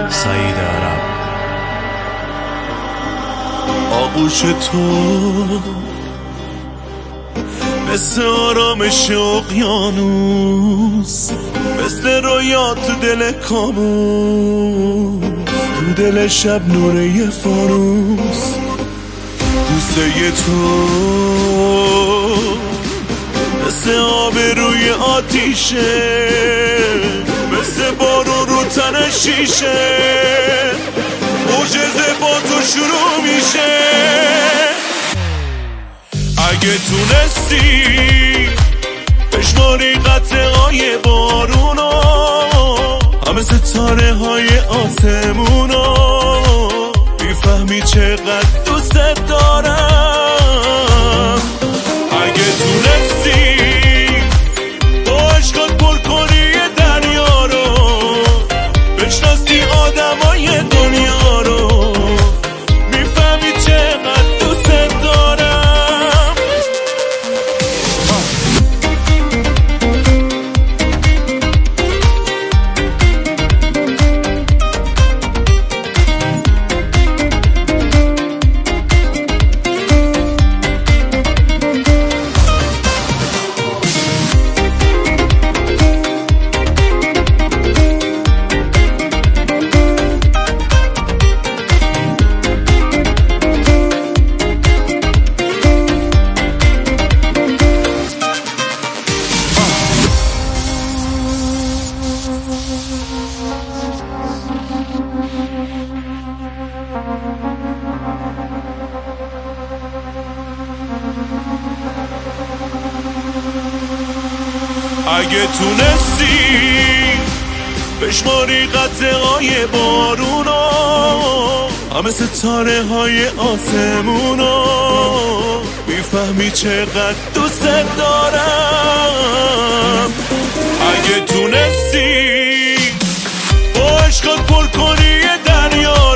سعید عرب. آغوش تو مثل آرامش اقیانوس، مثل رویا تو دل کابوس، تو دل شب نور یه فانوس. بوسه تو مثل آب روی آتیشه، مثل بارون رو تن شیشه، معجزه با تو شروع میشه. اگه تونستی بشماری قطره‌های بارونو، همه ستاره های آسمونو، میفهمی چقدر دوست دارم. اگه تونستی با عشقات پر کنی دریا رو، بشناسی آدمای دنیا رو، میفهمی چقدر دوست دارم. اگه تونستی بشماری قطره‌های بارونو، همه ستاره های آسمونو، میفهمی چقدر دوست دارم. اگه تونستی با عشقات پر کنی دریا